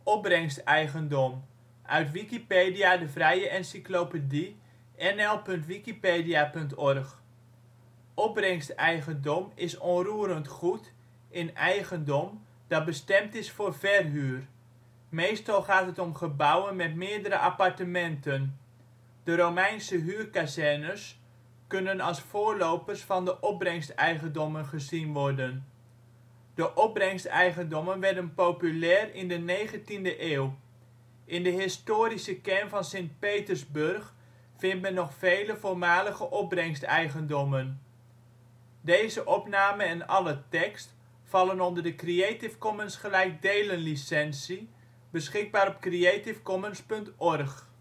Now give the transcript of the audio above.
Opbrengsteigendom, uit Wikipedia, de vrije encyclopedie. nl.wikipedia.org. Opbrengsteigendom is onroerend goed in eigendom dat bestemd is voor verhuur. Meestal gaat het om gebouwen met meerdere appartementen. De Romeinse huurkazernes kunnen als voorlopers van de opbrengsteigendommen gezien worden. De opbrengsteigendommen werden populair in de 19e eeuw. In de historische kern van Sint-Petersburg vindt men nog vele voormalige opbrengsteigendommen. Plaatsen in de gemeente Marum Dorpen: Bilthoven · De Groot · Nieuwe-Zandweg · Velddrift · Moorst · Musschendorp · Oud-Wely · Willige Langerak · Nieuwe-Wetering · Utrecht · Plaatsen in de provincie Nederland · Provincies · Gemeenten 51° 58 ' NB, 5°